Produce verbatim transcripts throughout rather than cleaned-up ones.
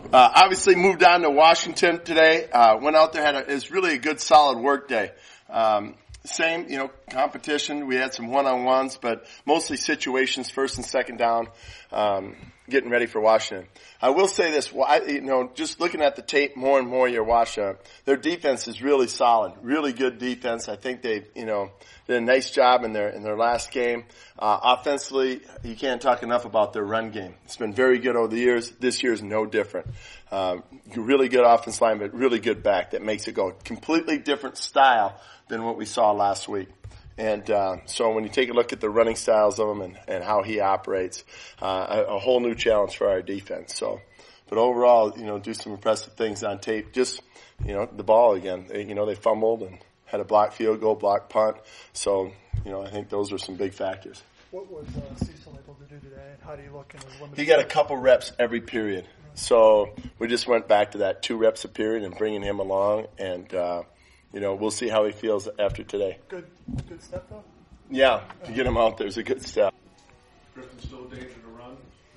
Uh, obviously moved on to Washington today. Uh, went out there, had a, it was really a good solid work day. Um, same, you know, competition. We had some one-on-ones, but mostly situations, first and second down, um, getting ready for Washington. I will say this, you know, just looking at the tape more and more you're watching, their defense is really solid, really good defense. I think they, you know, did a nice job in their, in their last game. Uh, offensively, you can't talk enough about their run game. It's been very good over the years. This year is no different. Um, really good offense line, but really good back that makes it go completely different style than what we saw last week. And uh, so when you take a look at the running styles of him and, and how he operates, uh, a, a whole new challenge for our defense. So, but overall, you know, do some impressive things on tape. Just, you know, the ball again. They, you know, they fumbled and had a block field goal, block punt. So, you know, I think those are some big factors. What was uh, Cecil able to do today, and how do you look in his limited? He got a couple reps every period. So we just went back to that two reps a period and bringing him along, and uh, you know, we'll see how he feels after today. Good, good step though. Yeah, to get him out there is a good step. Griffin's still a danger to run.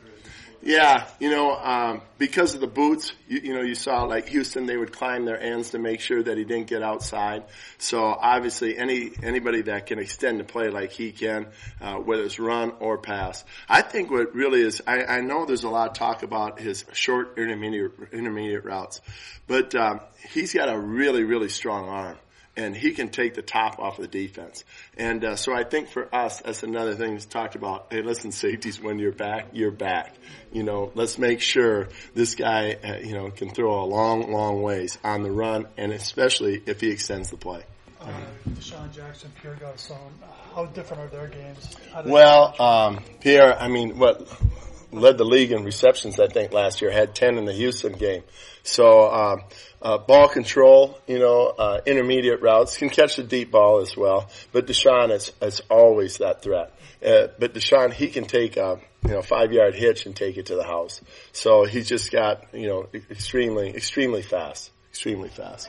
Yeah, you know, um, because of the boots, you, you know, you saw like Houston, they would climb their ends to make sure that he didn't get outside. So obviously, any anybody that can extend the play like he can, uh, whether it's run or pass. I think what really is, I, I know there's a lot of talk about his short intermediate intermediate routes, but um, he's got a really really strong arm. And he can take the top off of the defense. And uh, so I think for us, that's another thing that's talked about. Hey, listen, safeties, when you're back, you're back. You know, let's make sure this guy, uh, you know, can throw a long, long ways on the run, and especially if he extends the play. Uh, Deshaun Jackson, Pierre Garcon, how different are their games? Well, um, Pierre, I mean, what led the league in receptions, I think, last year, had ten in the Houston game. So, um, uh, ball control, you know, uh, intermediate routes, can catch the deep ball as well. But Deshaun is, is always that threat. Uh, but Deshaun, he can take a, you know, five yard hitch and take it to the house. So he's just got, you know, extremely, extremely fast, extremely fast.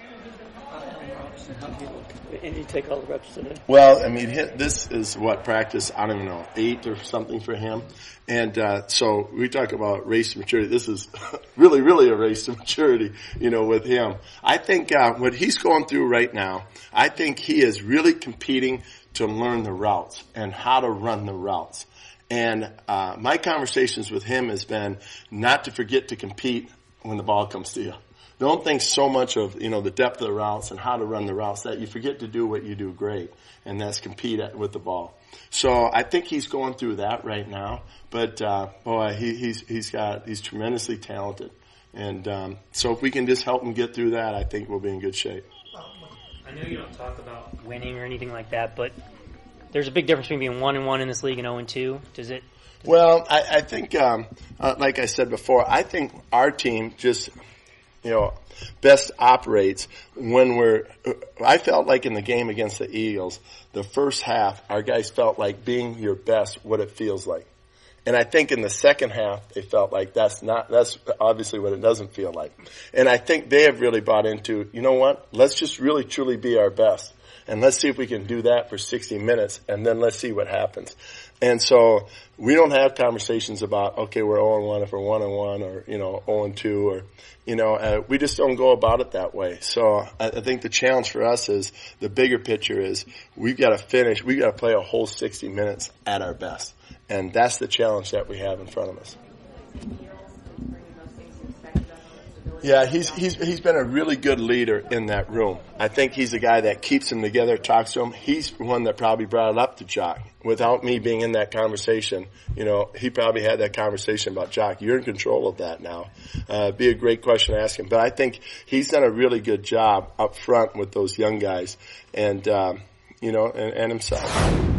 And you take all the reps today? Well, I mean, hit, this is what practice, I don't even know, eight or something for him. And uh, so we talk about race to maturity. This is really, really a race to maturity, you know, with him. I think uh, what he's going through right now, I think he is really competing to learn the routes and how to run the routes. And uh, my conversations with him has been not to forget to compete when the ball comes to you. Don't think so much of, you know, the depth of the routes and how to run the routes that you forget to do what you do great, and that's compete at, with the ball. So I think he's going through that right now. But uh, boy, he, he's he's got he's tremendously talented, and um, so if we can just help him get through that, I think we'll be in good shape. I know you don't talk about winning or anything like that, but there's a big difference between being one and one in this league and zero and two. Does it? Does well, I, I think, um, uh, like I said before, I think our team just, you know, best operates when we're, I felt like in the game against the Eagles, the first half, our guys felt like being your best, what it feels like. And I think in the second half, they felt like that's not, that's obviously what it doesn't feel like. And I think they have really bought into, you know what, let's just really truly be our best. And let's see if we can do that for sixty minutes, and then let's see what happens. And so we don't have conversations about, okay, we're oh and one if we're one and one, or, you know, oh and two, or, you know, uh, we just don't go about it that way. So I, I think the challenge for us is, the bigger picture is, we've got to finish, we've got to play a whole sixty minutes at our best. And that's the challenge that we have in front of us. Yeah, he's he's he's been a really good leader in that room. I think he's a guy that keeps them together, talks to them. He's one that probably brought it up to Jock. Without me being in that conversation, you know, he probably had that conversation about, Jock, you're in control of that now. Uh, be a great question to ask him. But I think he's done a really good job up front with those young guys, and um, you know, and, and himself.